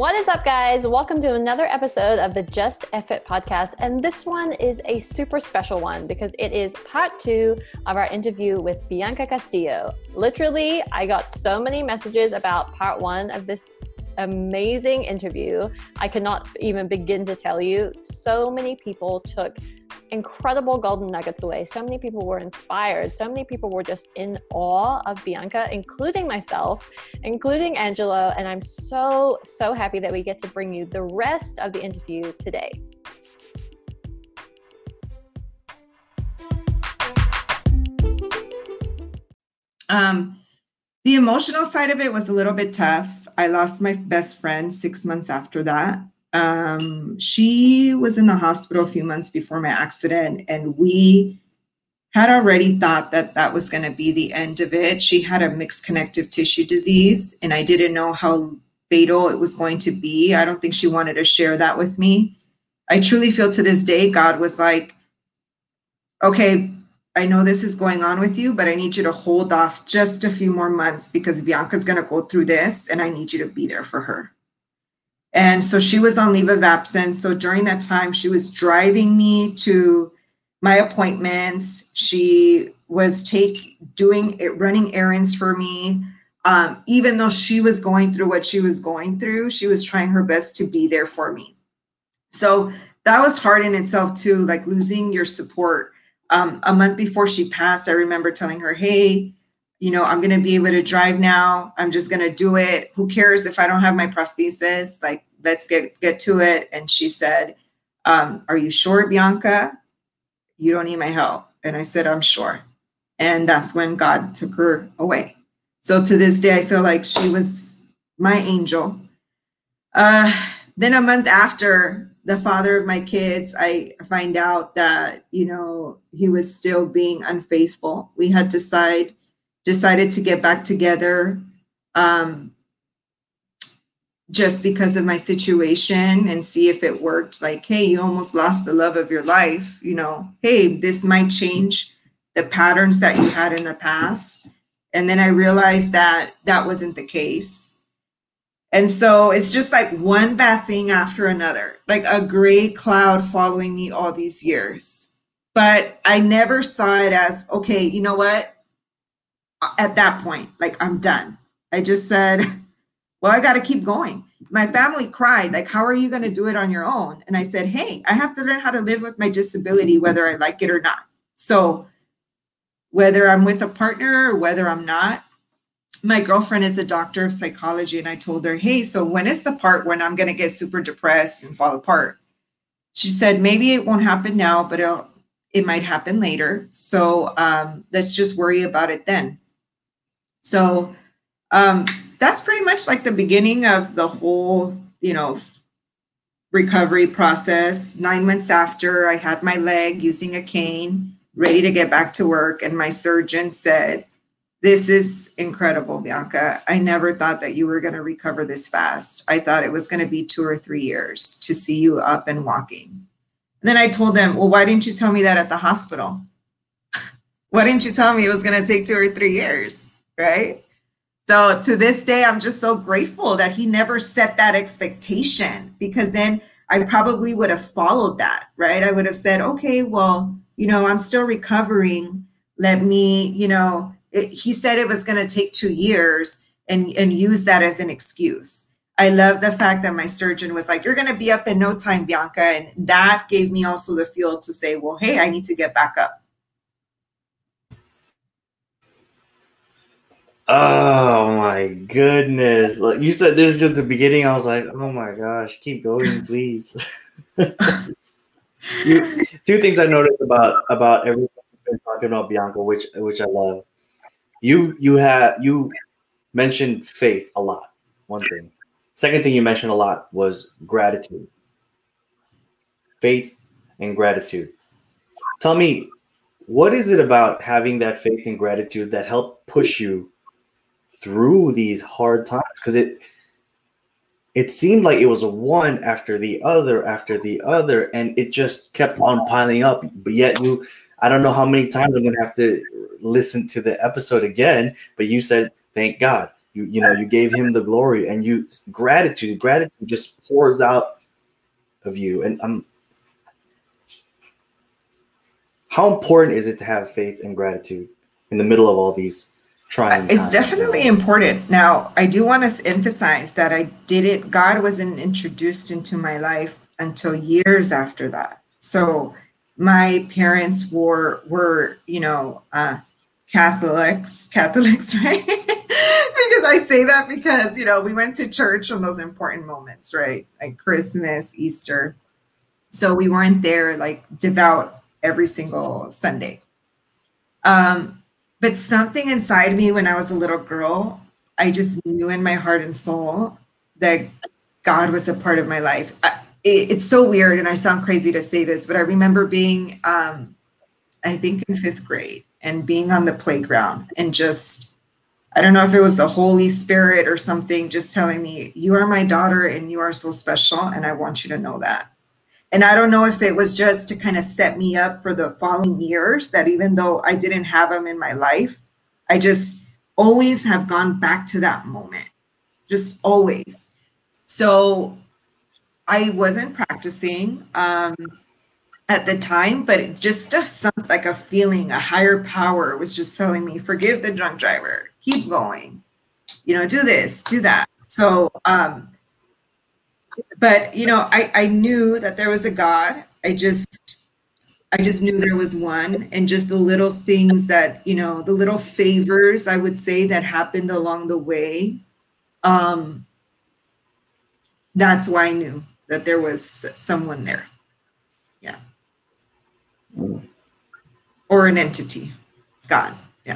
What is up, guys? Welcome to another episode of the Just F-It podcast. And this one is a super special one because it is part 2 of our interview with Bianca Castillo. Literally, I got so many messages about part 1 of this amazing interview. I cannot even begin to tell you. So many people took incredible golden nuggets away. So many people were inspired. So many people were just in awe of Bianca, including myself, including Angelo. And I'm so happy that we get to bring you the rest of the interview today. The emotional side of it was a little bit tough. I lost my best friend 6 months after that. She was in the hospital a few months before my accident, and we had already thought that that was going to be the end of it. She had a mixed connective tissue disease, and I didn't know how fatal it was going to be. I don't think she wanted to share that with me. I truly feel to this day, God was like, okay, I know this is going on with you, but I need you to hold off just a few more months because Bianca's going to go through this, and I need you to be there for her. And so she was on leave of absence. So during that time, she was driving me to my appointments. She was running errands for me. Even though she was going through what she was going through, she was trying her best to be there for me. So that was hard in itself too, like losing your support. A month before she passed, I remember telling her, hey, I'm going to be able to drive now. I'm just going to do it. Who cares if I don't have my prosthesis? Like, let's get to it. And she said, are you sure, Bianca? You don't need my help. And I said, I'm sure. And that's when God took her away. So to this day, I feel like she was my angel. Then a month after, the father of my kids, I find out that, he was still being unfaithful. We had decided to get back together just because of my situation and see if it worked. Like, hey, you almost lost the love of your life. Hey, this might change the patterns that you had in the past. And then I realized that that wasn't the case. And so it's just like one bad thing after another, like a gray cloud following me all these years. But I never saw it as, okay, you know what? At that point, like, I'm done. I just said, well, I got to keep going. My family cried, like, how are you going to do it on your own? And I said, hey, I have to learn how to live with my disability, whether I like it or not. So whether I'm with a partner or whether I'm not, my girlfriend is a doctor of psychology. And I told her, hey, so when is the part when I'm going to get super depressed and fall apart? She said, maybe it won't happen now, but it might happen later. So let's just worry about it then. So that's pretty much like the beginning of the whole, recovery process. 9 months after, I had my leg using a cane, ready to get back to work. And my surgeon said, this is incredible, Bianca. I never thought that you were going to recover this fast. I thought it was going to be 2 or 3 years to see you up and walking. And then I told them, well, why didn't you tell me that at the hospital? Why didn't you tell me it was going to take 2 or 3 years, right? So to this day, I'm just so grateful that he never set that expectation, because then I probably would have followed that, right? I would have said, okay, well, I'm still recovering. Let me, he said it was going to take 2 years and use that as an excuse. I love the fact that my surgeon was like, you're going to be up in no time, Bianca. And that gave me also the fuel to say, well, hey, I need to get back up. Oh my goodness. Like you said, this is just the beginning. I was like, oh my gosh, keep going, please. 2 things I noticed about everything you've been talking about, Bianca, which I love. You mentioned faith a lot. One thing. Second thing you mentioned a lot was gratitude. Faith and gratitude. Tell me, what is it about having that faith and gratitude that helped push you through these hard times? Because it seemed like it was one after the other, and it just kept on piling up. But yet I don't know how many times I'm going to have to listen to the episode again, but you said, thank God, You gave him the glory, and gratitude just pours out of you. And how important is it to have faith and gratitude in the middle of all these trying times? It's definitely important. Now, I do want to emphasize that God wasn't introduced into my life until years after that. So my parents were Catholics, right? Because I say that because, we went to church on those important moments, right? Like Christmas, Easter. So we weren't there like devout every single Sunday. But something inside me when I was a little girl, I just knew in my heart and soul that God was a part of my life. It's so weird, and I sound crazy to say this, but I remember being, I think in 5th grade, and being on the playground and just, I don't know if it was the Holy Spirit or something, just telling me, you are my daughter and you are so special, and I want you to know that. And I don't know if it was just to kind of set me up for the following years, that even though I didn't have him in my life, I just always have gone back to that moment, just always. So I wasn't practicing at the time, but it just something like a feeling, a higher power was just telling me, forgive the drunk driver, keep going, do this, do that. So, but I knew that there was a God. I just knew there was one, and just the little things that, the little favors, I would say, that happened along the way. That's why I knew that there was someone there. Yeah. Or an entity, God. Yeah.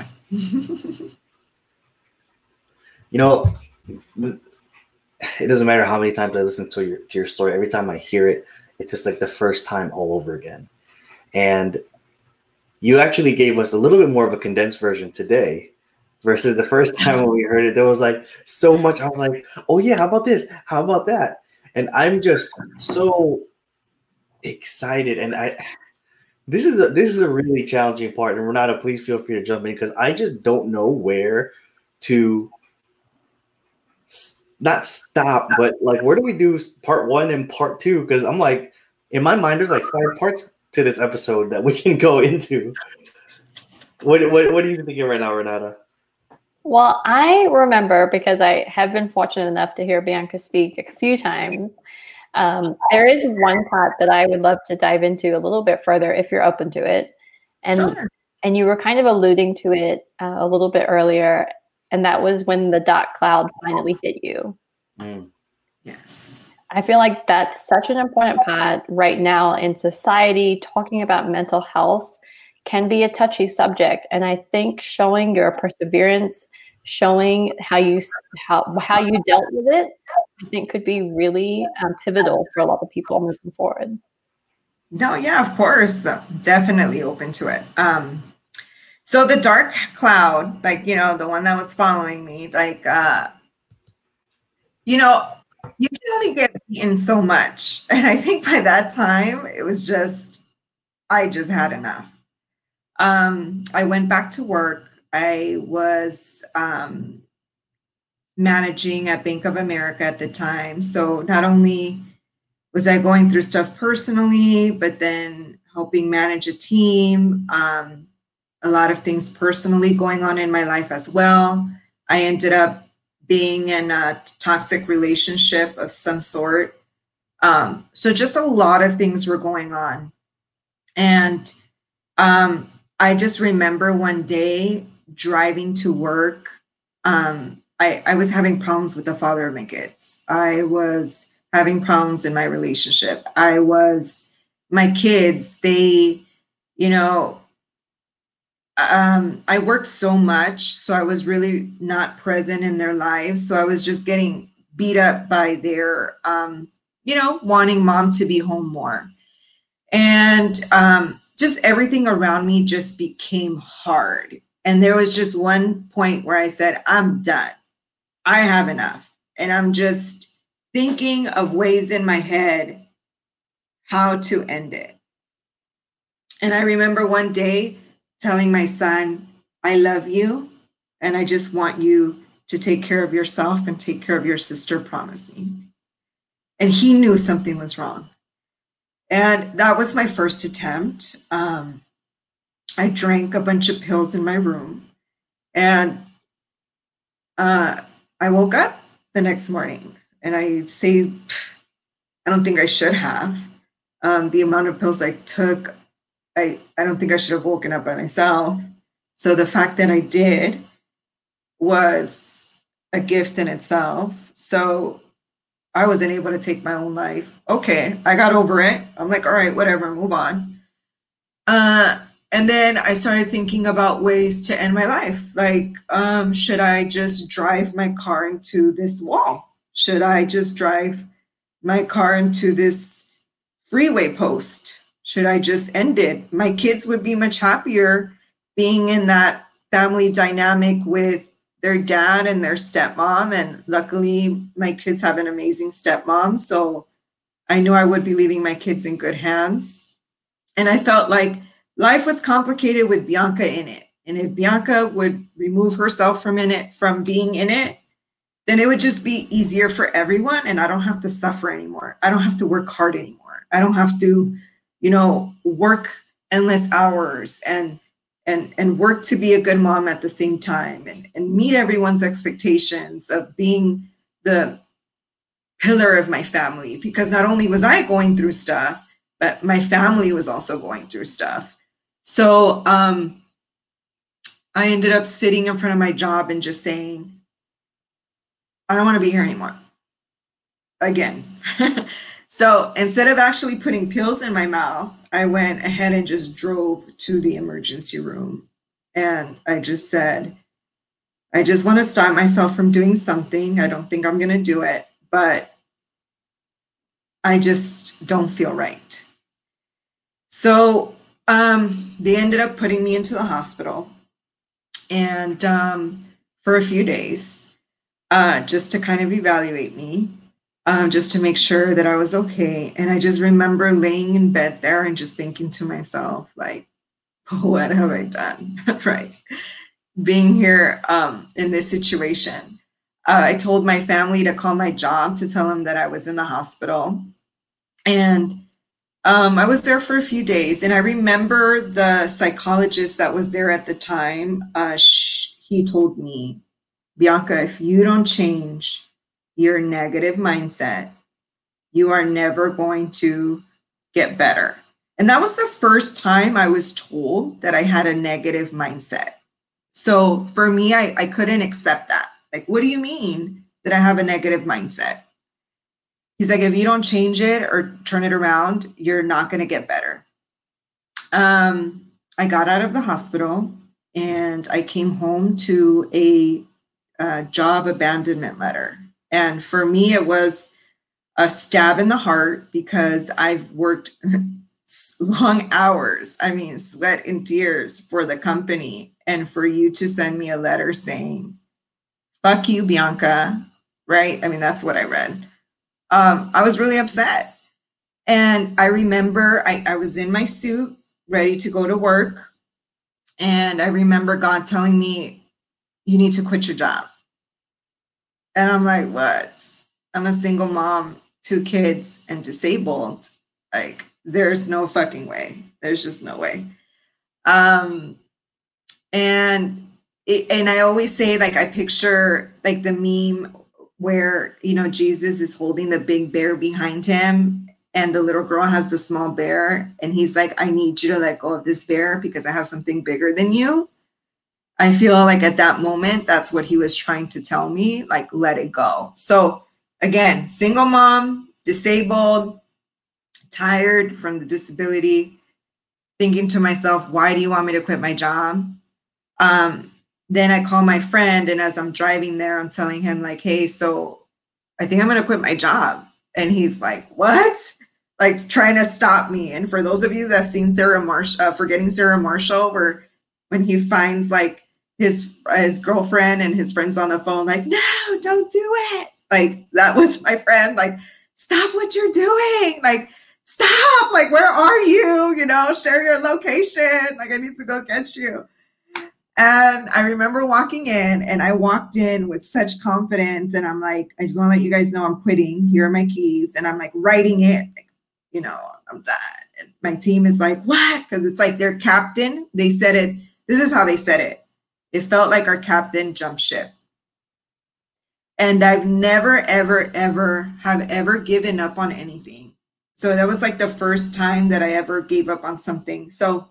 It doesn't matter how many times I listen to your story. Every time I hear it, it's just like the first time all over again. And you actually gave us a little bit more of a condensed version today versus the first time when we heard it. There was like so much. I was like, oh yeah, how about this? How about that? And I'm just so excited. And this is a really challenging part. And Renata, please feel free to jump in, because I just don't know where to not stop, but like, where do we do part 1 and part 2? Because I'm like, in my mind, there's like 5 parts to this episode that we can go into. What are you thinking right now, Renata? Well, I remember, because I have been fortunate enough to hear Bianca speak a few times. There is one part that I would love to dive into a little bit further, if you're open to it. And Sure. And you were kind of alluding to it a little bit earlier, and that was when the dark cloud finally hit you. Yes. I feel like that's such an important part right now in society. Talking about mental health can be a touchy subject, and I think showing your perseverance, showing how you dealt with it, I think could be really pivotal for a lot of people moving forward. No, yeah, of course. Definitely open to it. So the dark cloud, like, the one that was following me, like, you can only get beaten so much. And I think by that time, it was I just had enough. I went back to work. I was managing at Bank of America at the time. So not only was I going through stuff personally, but then helping manage a team, a lot of things personally going on in my life as well. I ended up being in a toxic relationship of some sort. So just a lot of things were going on. And I just remember one day driving to work. I was having problems with the father of my kids. I was having problems in my relationship. My kids, they, I worked so much, so I was really not present in their lives. So I was just getting beat up by their, wanting mom to be home more. And just everything around me just became hard. And there was just one point where I said, I'm done. I have enough. And I'm just thinking of ways in my head how to end it. And I remember one day telling my son, I love you, and I just want you to take care of yourself and take care of your sister, promise me. And he knew something was wrong. And that was my first attempt. I drank a bunch of pills in my room, and I woke up the next morning, and I don't think I should have. The amount of pills I took, I don't think I should have woken up by myself. So the fact that I did was a gift in itself. So I wasn't able to take my own life. Okay, I got over it. I'm like, all right, whatever, move on. And then I started thinking about ways to end my life. Like, should I just drive my car into this wall? Should I just drive my car into this freeway post? Should I just end it? My kids would be much happier being in that family dynamic with their dad and their stepmom. And luckily, my kids have an amazing stepmom. So I knew I would be leaving my kids in good hands. And I felt like life was complicated with Bianca in it. And if Bianca would remove herself from being in it, then it would just be easier for everyone. And I don't have to suffer anymore. I don't have to work hard anymore. I don't have to, work endless hours and work to be a good mom at the same time and meet everyone's expectations of being the pillar of my family. Because not only was I going through stuff, but my family was also going through stuff. So I ended up sitting in front of my job and just saying, I don't want to be here anymore. Again. So instead of actually putting pills in my mouth, I went ahead and just drove to the emergency room. And I just said, I just want to stop myself from doing something. I don't think I'm going to do it, but I just don't feel right. So they ended up putting me into the hospital, and for a few days, just to kind of evaluate me, just to make sure that I was okay. And I just remember laying in bed there and just thinking to myself, like, what have I done? Right. Being here in this situation. I told my family to call my job to tell them that I was in the hospital. And I was there for a few days. And I remember the psychologist that was there at the time, he told me, Bianca, if you don't change your negative mindset, you are never going to get better. And that was the first time I was told that I had a negative mindset. So for me, I couldn't accept that. Like, what do you mean that I have a negative mindset? He's like, if you don't change it or turn it around, you're not going to get better. I got out of the hospital and I came home to a job abandonment letter. And for me, it was a stab in the heart because I've worked long hours. I mean, sweat and tears for the company. And for you to send me a letter saying, fuck you, Bianca, right? I mean, that's what I read. I was really upset. And I remember I was in my suit, ready to go to work. And I remember God telling me, you need to quit your job. And I'm like, what? I'm a single mom, 2 kids, and disabled. Like, there's no fucking way. There's just no way. And I always say, like, I picture like the meme where, Jesus is holding the big bear behind him and the little girl has the small bear. And he's like, I need you to let go of this bear because I have something bigger than you. I feel like at that moment, that's what he was trying to tell me, like, let it go. So again, single mom, disabled, tired from the disability, thinking to myself, why do you want me to quit my job? Then I call my friend, and as I'm driving there, I'm telling him, like, hey, so I think I'm going to quit my job. And he's like, what? Like, trying to stop me. And for those of you that have seen Forgetting Sarah Marshall, where when he finds like his girlfriend and his friends on the phone, like, no, don't do it. Like, that was my friend. Like, stop what you're doing. Like, stop. Like, where are you? Share your location. Like, I need to go get you. And I remember walking in, and I walked in with such confidence. And I'm like, I just want to let you guys know I'm quitting. Here are my keys. And I'm like writing it, like, you know, I'm done. And my team is like, what? Because it's like their captain. They said it. This is how they said it. It felt like our captain jumped ship. And I've never, ever, ever given up on anything. So that was like the first time that I ever gave up on something. So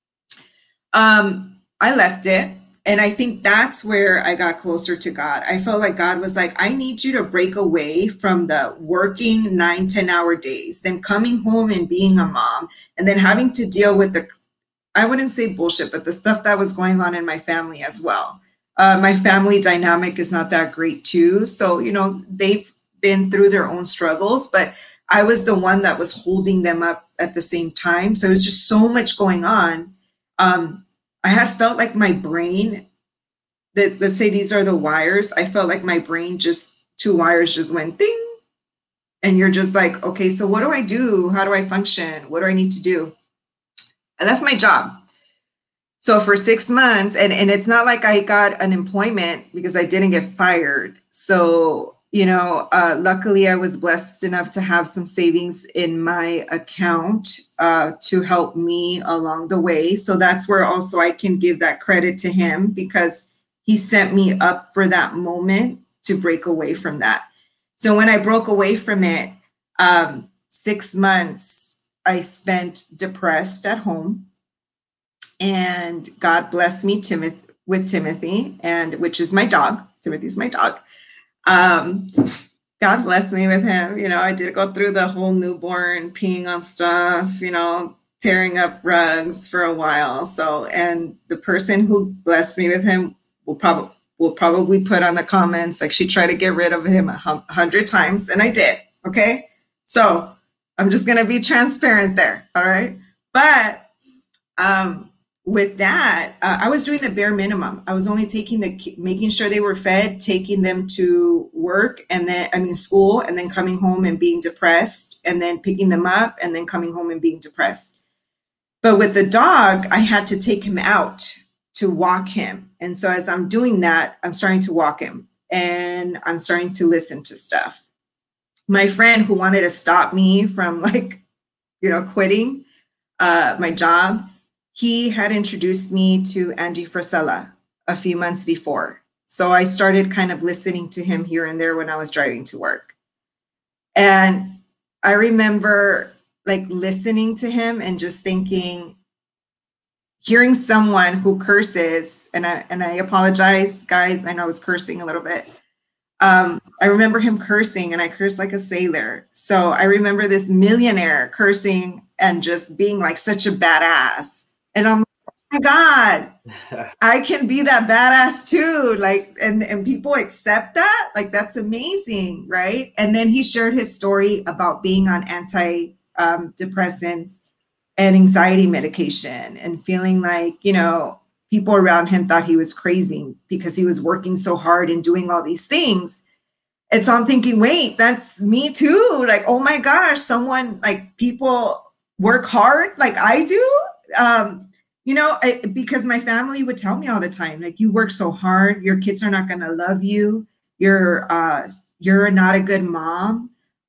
I left it. And I think that's where I got closer to God. I felt like God was like, I need you to break away from the working 9-10 hour days, then coming home and being a mom, and then having to deal with the, I wouldn't say bullshit, but the stuff that was going on in my family as well. My family dynamic is not that great too. So, you know, they've been through their own struggles, but I was the one that was holding them up at the same time. So it was just so much going on. I had felt like my brain, that, let's say these are the wires. I felt like my brain just, 2 wires just went ding. And you're just like, okay, so what do I do? How do I function? What do I need to do? I left my job. So for 6 months, and it's not like I got unemployment because I didn't get fired. So, you know, luckily I was blessed enough to have some savings in my account to help me along the way. So that's where also I can give that credit to him, because he set me up for that moment to break away from that. So when I broke away from it, 6 months I spent depressed at home. And God blessed me with Timothy, and which is my dog. Timothy's my dog. God blessed me with him. You know, I did go through the whole newborn peeing on stuff, you know, tearing up rugs for a while. So, and the person who blessed me with him will probably put on the comments, like, she tried to get rid of him 100 times, and I did. Okay. So I'm just going to be transparent there. All right. But, with that, I was doing the bare minimum. I was only making sure they were fed, taking them to work, and then, school, and then coming home and being depressed, and then picking them up, and then coming home and being depressed. But with the dog, I had to take him out to walk him. And so as I'm doing that, I'm starting to walk him, and I'm starting to listen to stuff. My friend who wanted to stop me from, like, you know, quitting my job, he had introduced me to Andy Frisella a few months before. So I started kind of listening to him here and there when I was driving to work. And I remember, like, listening to him and just thinking, hearing someone who curses, and I apologize, guys, I know I was cursing a little bit. I remember him cursing, and I cursed like a sailor. So I remember this millionaire cursing and just being like such a badass. And I'm like, oh my God, I can be that badass too. Like, and people accept that. Like, that's amazing, right? And then he shared his story about being on antidepressants and anxiety medication, and feeling like, you know, people around him thought he was crazy because he was working so hard and doing all these things. And so I'm thinking, wait, that's me too. Like, oh my gosh, someone, like, people work hard like I do. You know, because my family would tell me all the time, like, you work so hard, your kids are not going to love you. You're not a good mom.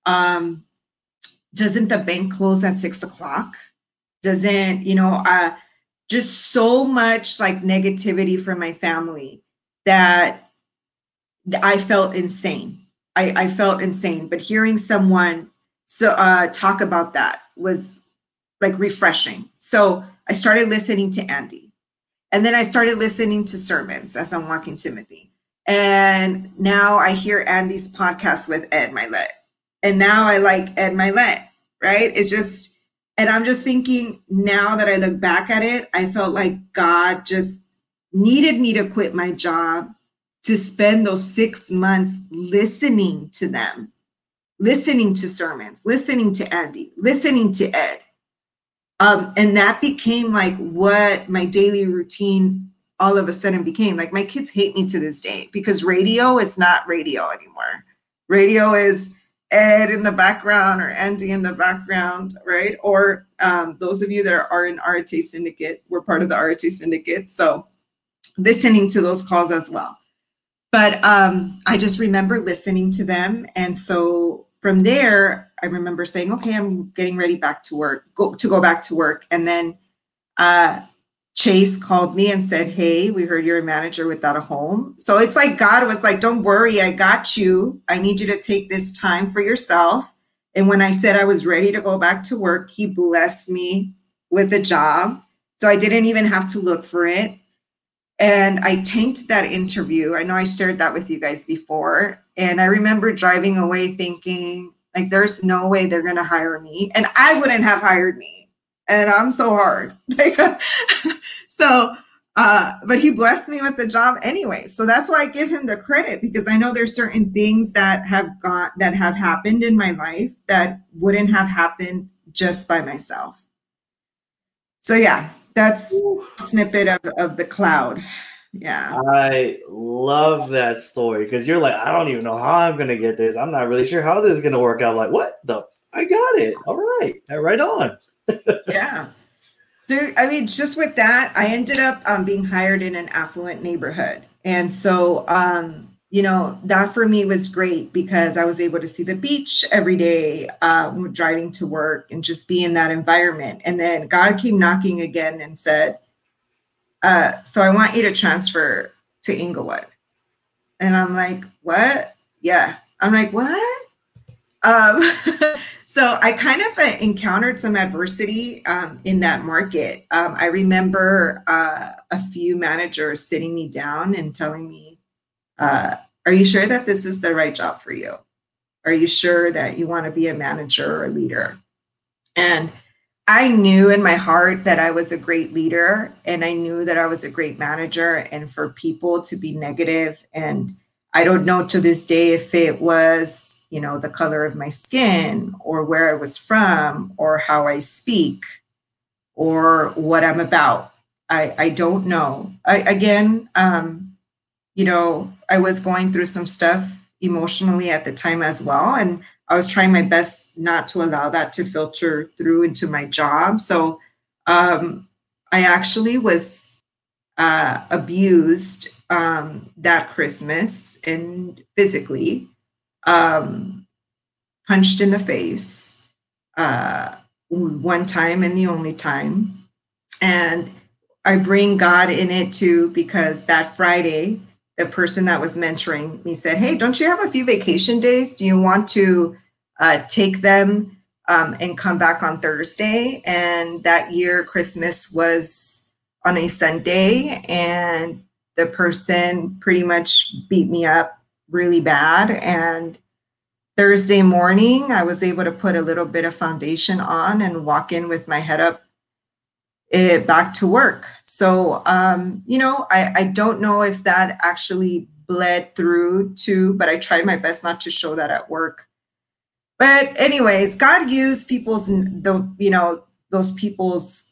Doesn't the bank close at 6 o'clock? Doesn't, you know, just so much like negativity from my family that I felt insane. I felt insane, but hearing someone talk about that was like refreshing. So I started listening to Andy, and then I started listening to sermons as I'm walking Timothy. And now I hear Andy's podcast with Ed Milet, and now I like Ed Milet, right? It's just, and I'm just thinking, now that I look back at it, I felt like God just needed me to quit my job to spend those 6 months listening to them, listening to sermons, listening to Andy, listening to Ed. And that became like what my daily routine all of a sudden became. Like, my kids hate me to this day because radio is not radio anymore. Radio is Ed in the background or Andy in the background, right? Or those of you that are in RTA Syndicate, we're part of the RTA Syndicate. So listening to those calls as well. But I just remember listening to them. And so from there, I remember saying, okay, I'm getting ready back to work, go back to work. And then Chase called me and said, hey, we heard you're a manager without a home. So it's like God was like, don't worry, I got you. I need you to take this time for yourself. And when I said I was ready to go back to work, he blessed me with a job. So I didn't even have to look for it. And I tanked that interview. I know I shared that with you guys before. And I remember driving away thinking, like, there's no way they're going to hire me. And I wouldn't have hired me. And I'm so hard. But he blessed me with the job anyway. So that's why I give him the credit, because I know there's certain things that have happened in my life that wouldn't have happened just by myself. So yeah, that's a snippet of the cloud. Yeah. I love that story, because you're like, I don't even know how I'm going to get this. I'm not really sure how this is going to work out. Like, what the? I got it. All right. Right on. Yeah. So, I mean, just with that, I ended up being hired in an affluent neighborhood. And so, that for me was great, because I was able to see the beach every day, driving to work, and just be in that environment. And then God came knocking again and said, so I want you to transfer to Inglewood. And I'm like, what? Yeah. I'm like, what? So I kind of encountered some adversity in that market. I remember a few managers sitting me down and telling me, are you sure that this is the right job for you? Are you sure that you want to be a manager or a leader? And I knew in my heart that I was a great leader, and I knew that I was a great manager. And for people to be negative, and I don't know to this day if it was, the color of my skin, or where I was from, or how I speak, or what I'm about. I don't know. I was going through some stuff emotionally at the time as well. And I was trying my best not to allow that to filter through into my job. So I actually was abused that Christmas, and physically, punched in the face one time and the only time. And I bring God in it too, because that Friday, the person that was mentoring me said, hey, don't you have a few vacation days? Do you want to take them and come back on Thursday? And that year, Christmas was on a Sunday, and the person pretty much beat me up really bad. And Thursday morning, I was able to put a little bit of foundation on and walk in with my head up, back to work. So, I don't know if that actually bled through but I tried my best not to show that at work. But anyways, God used those people's,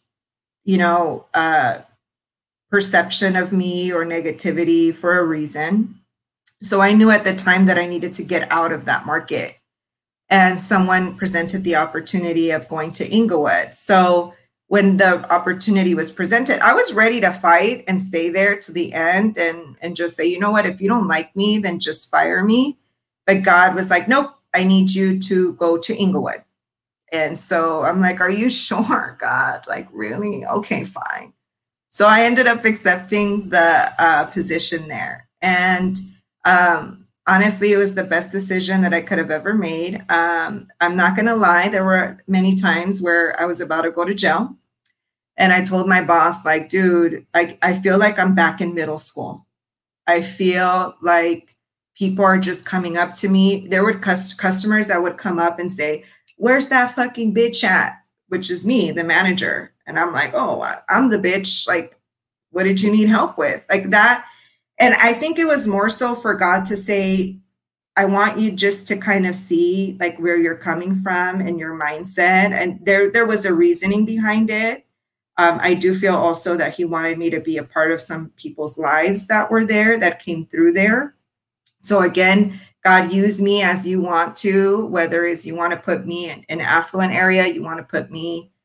perception of me or negativity for a reason. So I knew at the time that I needed to get out of that market, and someone presented the opportunity of going to Inglewood. So when the opportunity was presented, I was ready to fight and stay there to the end and just say, you know what, if you don't like me, then just fire me. But God was like, nope, I need you to go to Inglewood. And so I'm like, are you sure, God? Like, really? Okay, fine. So I ended up accepting the position there. And honestly, it was the best decision that I could have ever made. I'm not going to lie. There were many times where I was about to go to jail. And I told my boss, like, dude, I feel like I'm back in middle school. I feel like people are just coming up to me. There were customers that would come up and say, where's that fucking bitch at? Which is me, the manager. And I'm like, oh, I'm the bitch. Like, what did you need help with? Like that. And I think it was more so for God to say, I want you just to kind of see like where you're coming from and your mindset. And there was a reasoning behind it. I do feel also that he wanted me to be a part of some people's lives that were there, that came through there. So again, God, use me as you want to, whether it's you want to put me in an affluent area, you want to put me,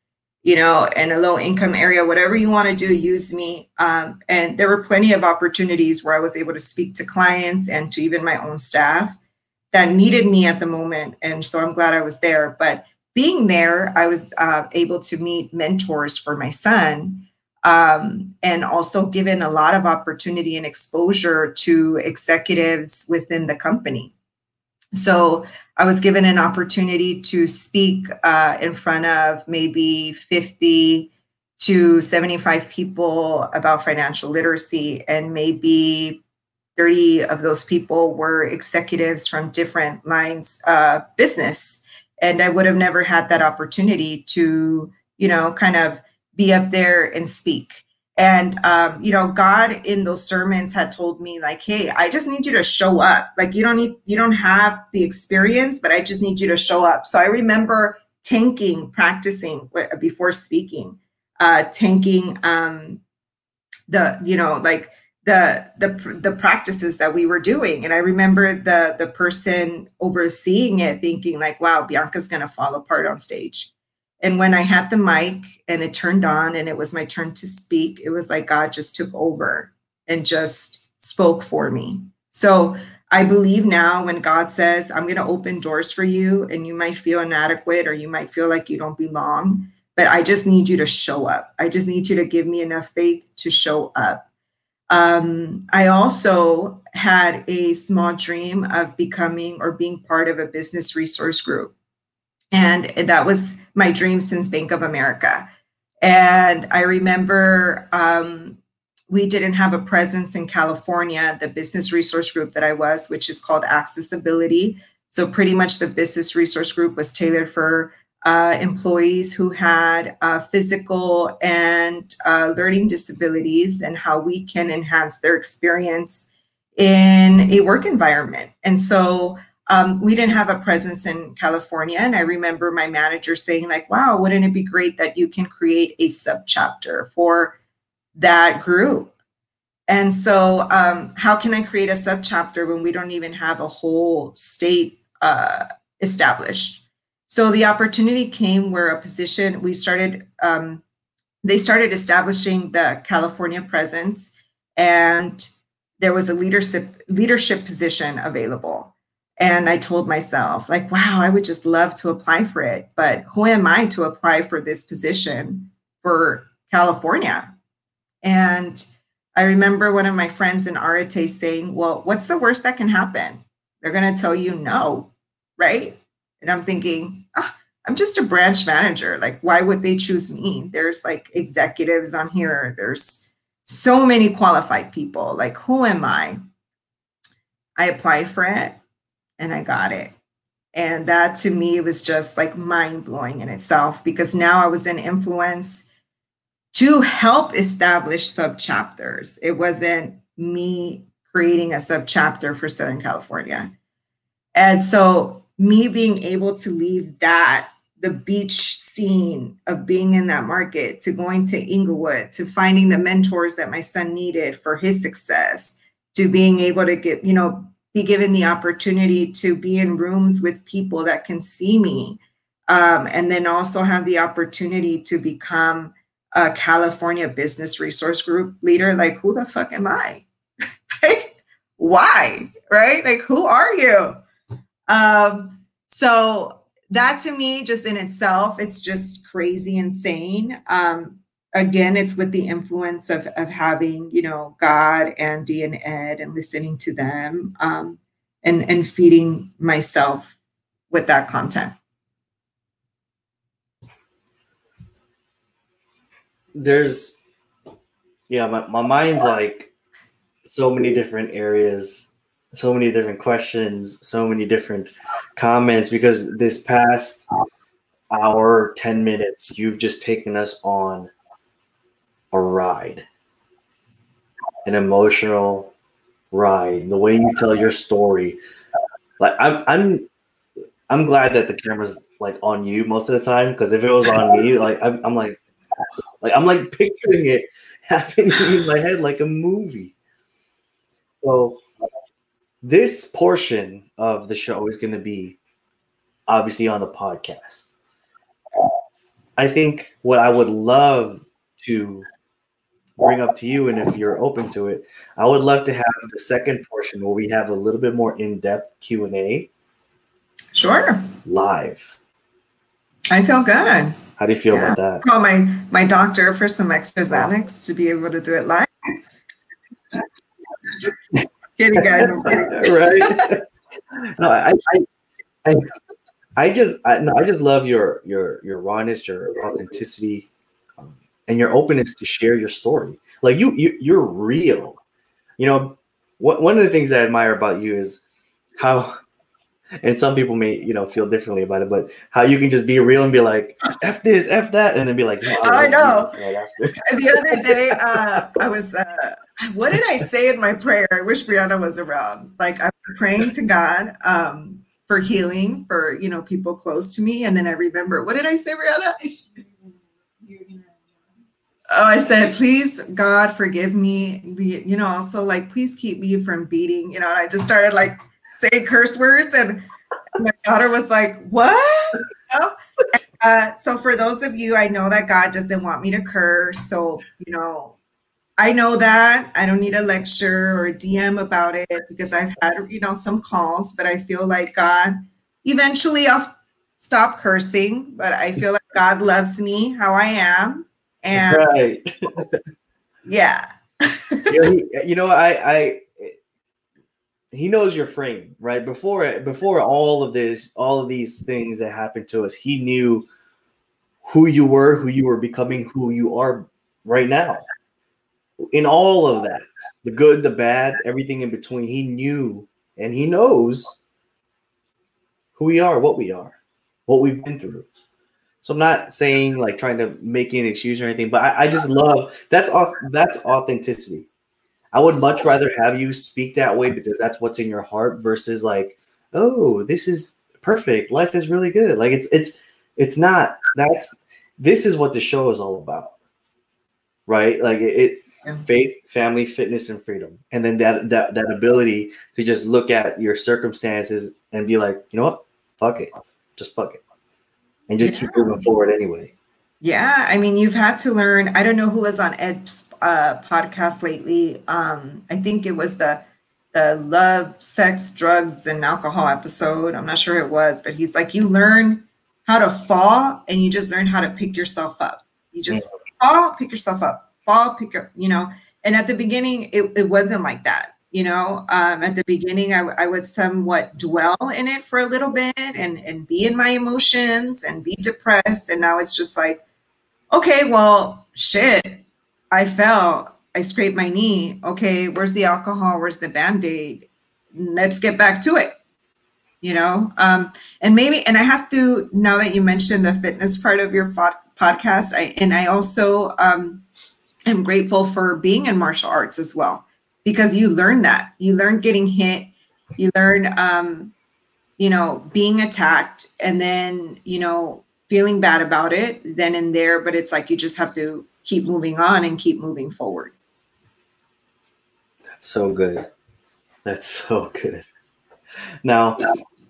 in a low income area, whatever you want to do, use me. And there were plenty of opportunities where I was able to speak to clients and to even my own staff that needed me at the moment. And so I'm glad I was there. But being there, I was able to meet mentors for my son, and also given a lot of opportunity and exposure to executives within the company. So I was given an opportunity to speak in front of maybe 50 to 75 people about financial literacy, and maybe 30 of those people were executives from different lines of business. And I would have never had that opportunity to, kind of be up there and speak. And, God in those sermons had told me like, hey, I just need you to show up. Like, you don't have the experience, but I just need you to show up. So I remember practicing before speaking, tanking the practices that we were doing. And I remember the person overseeing it thinking like, wow, Bianca's going to fall apart on stage. And when I had the mic and it turned on and it was my turn to speak, it was like God just took over and just spoke for me. So I believe now when God says, I'm going to open doors for you, and you might feel inadequate or you might feel like you don't belong, but I just need you to show up. I just need you to give me enough faith to show up. I also had a small dream of becoming or being part of a business resource group. And that was my dream since Bank of America. And I remember we didn't have a presence in California, the business resource group that I was, which is called Accessibility. So pretty much the business resource group was tailored for employees who had physical and learning disabilities, and how we can enhance their experience in a work environment. And so we didn't have a presence in California. And I remember my manager saying like, wow, wouldn't it be great that you can create a subchapter for that group? And so how can I create a subchapter when we don't even have a whole state established? So the opportunity came where a position, they started establishing the California presence, and there was a leadership position available. And I told myself like, wow, I would just love to apply for it, but who am I to apply for this position for California? And I remember one of my friends in Arete saying, well, what's the worst that can happen? They're going to tell you no, right? And I'm thinking, I'm just a branch manager. Like, why would they choose me? There's like executives on here. There's so many qualified people. Like, who am I? I applied for it and I got it. And that to me was just like mind blowing in itself, because now I was in influence to help establish subchapters. It wasn't me creating a subchapter for Southern California. And so me being able to leave the beach scene of being in that market, to going to Inglewood, to finding the mentors that my son needed for his success, to being able to be given the opportunity to be in rooms with people that can see me, and then also have the opportunity to become a California Business Resource Group leader. Like, who the fuck am I? Right? Why? Right? Like, who are you? So that to me, just in itself, it's just crazy insane. Again, it's with the influence of having, God, Andy, and Ed, and listening to them, and feeding myself with that content. My mind's like so many different areas, so many different questions, so many different comments, because this past hour, 10 minutes, you've just taken us on a ride, an emotional ride. The way you tell your story, like I'm glad that the camera's like on you most of the time, because if it was on me, like I'm like picturing it happening in my head like a movie. So this portion of the show is going to be obviously on the podcast. I think what I would love to bring up to you, and if you're open to it, I would love to have the second portion where we have a little bit more in-depth Q&A. Sure. Live. I feel good. How do you feel about that? Call my doctor for some extra Xanax to be able to do it live. Kidding, guys. I'm kidding. Right? No, I just love your rawness, your authenticity, and your openness to share your story. Like you're real. You know, one of the things I admire about you is how, and some people may, feel differently about it, but how you can just be real and be like, F this, F that, and then be like, no, I know. Right the other day, I was, what did I say in my prayer? I wish Brianna was around. Like, I was praying to God for healing for, people close to me. And then I remember, what did I say, Brianna? Oh, I said, please, God, forgive me. Also like, please keep me from beating, and I just started like saying curse words, and my daughter was like, what? So for those of you, I know that God doesn't want me to curse. So, I know that I don't need a lecture or a DM about it, because I've had, some calls, but I feel like God, eventually I'll stop cursing, but I feel like God loves me how I am. And right. Yeah. He knows your frame, right? Before all of these things that happened to us, he knew who you were becoming, who you are right now. In all of that, the good, the bad, everything in between, he knew, and he knows who we are, what we've been through. So I'm not saying like trying to make an excuse or anything, but I just love that's authenticity. I would much rather have you speak that way because that's what's in your heart versus like, oh, this is perfect. Life is really good. Like it's not. This is what the show is all about, right? Like faith, family, fitness, and freedom, and then that ability to just look at your circumstances and be like, you know what, fuck it, just fuck it. And just keep moving forward anyway. Yeah. I mean, you've had to learn. I don't know who was on Ed's podcast lately. I think it was the love, sex, drugs, and alcohol episode. I'm not sure it was, but he's like, you learn how to fall and you just learn how to pick yourself up. You just fall, pick yourself up, fall, pick up, and at the beginning, it wasn't like that. At the beginning, I would somewhat dwell in it for a little bit and be in my emotions and be depressed. And now it's just like, okay, well, shit, I fell, I scraped my knee. Okay, where's the alcohol? Where's the Band-Aid? Let's get back to it, and I have to, now that you mentioned the fitness part of your podcast, I also am grateful for being in martial arts as well. Because you learn that. You learn getting hit. You learn, being attacked and then, feeling bad about it then and there. But it's like you just have to keep moving on and keep moving forward. That's so good. That's so good. Now,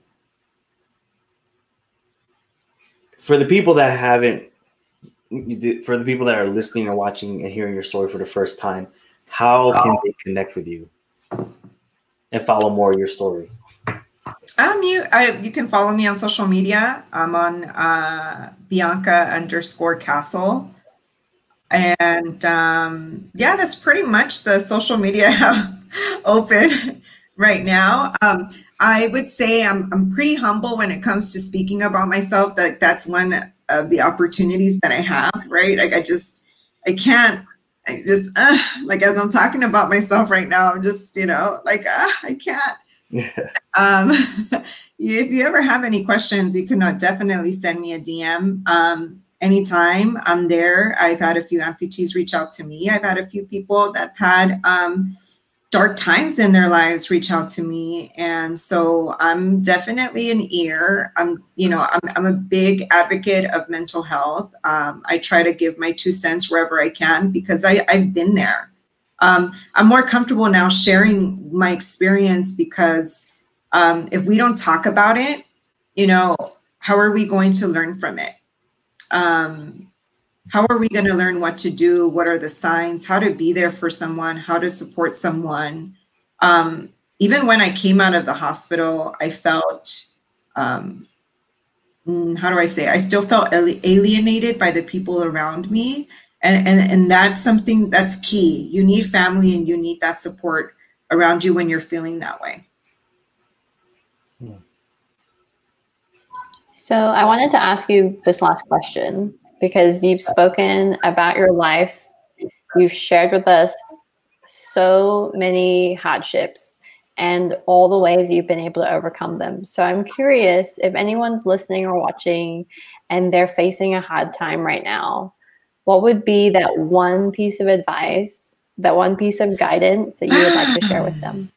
for the people that are listening or watching and hearing your story for the first time, how can they connect with you and follow more of your story? You can follow me on social media. I'm on Bianca_Castle. And that's pretty much the social media I have open right now. I would say I'm pretty humble when it comes to speaking about myself. That's one of the opportunities that I have, right? Like I can't. Like as I'm talking about myself right now, I'm just, I can't. Yeah. If you ever have any questions, you can definitely send me a DM anytime. I'm there. I've had a few amputees reach out to me. I've had a few people that had dark times in their lives reach out to me. And so I'm definitely an ear. I'm a big advocate of mental health. I try to give my 2 cents wherever I can because I've been there. I'm more comfortable now sharing my experience because if we don't talk about it, how are we going to learn from it? How are we going to learn what to do? What are the signs? How to be there for someone? How to support someone? Even when I came out of the hospital, I felt, how do I say? I still felt alienated by the people around me. And that's something that's key. You need family and you need that support around you when you're feeling that way. So I wanted to ask you this last question because you've spoken about your life. You've shared with us so many hardships and all the ways you've been able to overcome them. So I'm curious if anyone's listening or watching and they're facing a hard time right now, what would be that one piece of advice, that one piece of guidance that you would like to share with them?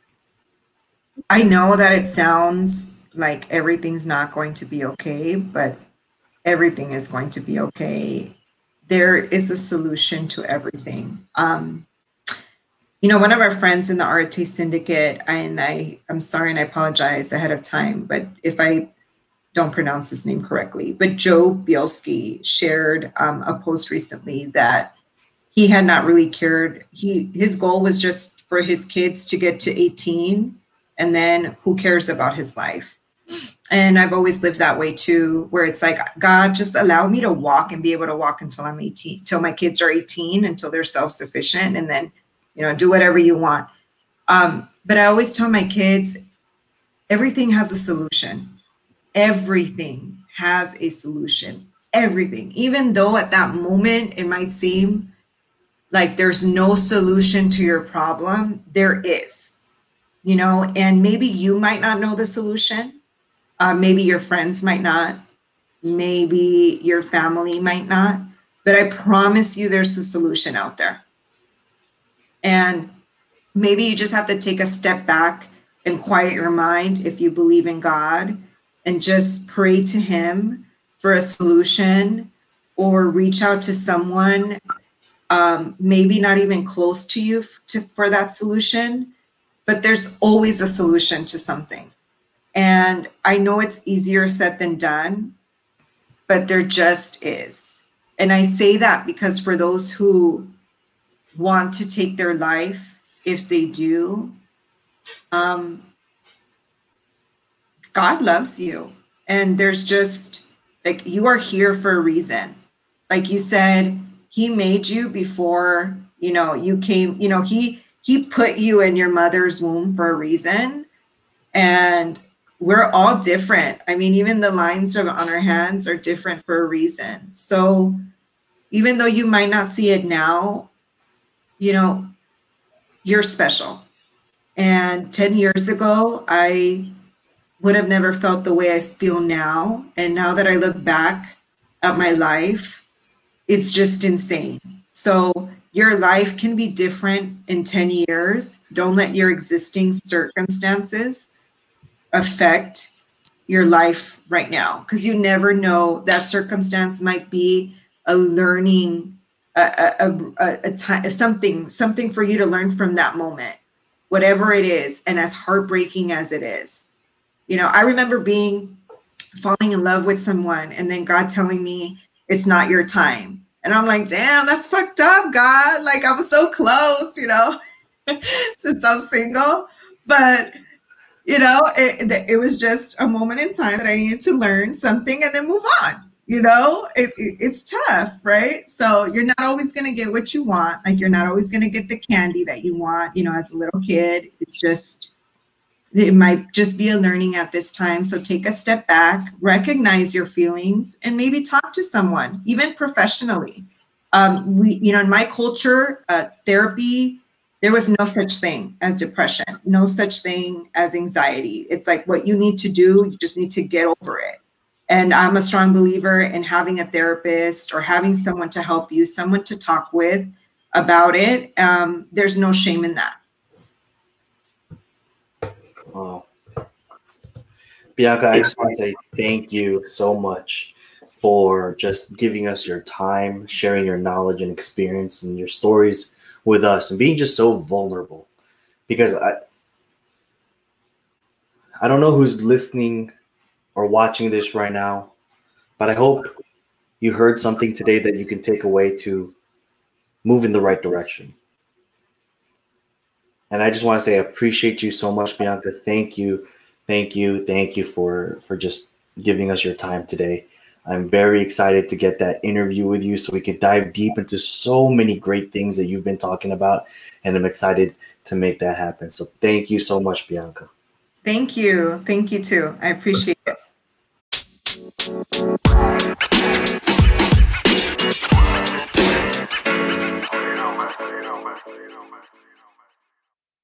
I know that it sounds like everything's not going to be okay, but everything is going to be okay. There is a solution to everything. One of our friends in the Arte Syndicate, and I'm sorry and I apologize ahead of time, but if I don't pronounce his name correctly, but Joe Bielski shared a post recently that he had not really cared. His goal was just for his kids to get to 18, and then who cares about his life? And I've always lived that way too, where it's like, God, just allow me to walk and be able to walk until I'm 18, till my kids are 18, until they're self-sufficient, and then, do whatever you want. But I always tell my kids, everything has a solution. Everything has a solution. Everything. Even though at that moment it might seem like there's no solution to your problem, there is, and maybe you might not know the solution. Maybe your friends might not. Maybe your family might not. But I promise you there's a solution out there. And maybe you just have to take a step back and quiet your mind if you believe in God and just pray to him for a solution, or reach out to someone, maybe not even close to you for that solution, but there's always a solution to something. And I know it's easier said than done, but there just is. And I say that because for those who want to take their life, if they do, God loves you. And there's just, like, you are here for a reason. Like you said, he made you before, you came, he put you in your mother's womb for a reason. And we're all different. I mean, even the lines on our hands are different for a reason. So even though you might not see it now, you're special. And 10 years ago, I would have never felt the way I feel now. And now that I look back at my life, it's just insane. So your life can be different in 10 years. Don't let your existing circumstances affect your life right now, because you never know. That circumstance might be a learning, something for you to learn from that moment, whatever it is, and as heartbreaking as it is. I remember falling in love with someone and then God telling me it's not your time. And I'm like, damn, that's fucked up, God. Like, I was so close, since I was single. But, it was just a moment in time that I needed to learn something and then move on. It's tough, right? So you're not always going to get what you want. Like, you're not always going to get the candy that you want, as a little kid. It might just be a learning at this time. So take a step back, recognize your feelings, and maybe talk to someone, even professionally. In my culture, therapy, there was no such thing as depression, no such thing as anxiety. It's like what you need to do, you just need to get over it. And I'm a strong believer in having a therapist or having someone to help you, someone to talk with about it. There's no shame in that. Wow. Bianca, I just want to say thank you so much for just giving us your time, sharing your knowledge and experience and your stories with us, and being just so vulnerable. Because I don't know who's listening or watching this right now, but I hope you heard something today that you can take away to move in the right direction. And I just want to say I appreciate you so much, Bianca. Thank you for just giving us your time today. I'm very excited to get that interview with you so we can dive deep into so many great things that you've been talking about, and I'm excited to make that happen. So thank you so much, Bianca. Thank you too. I appreciate it.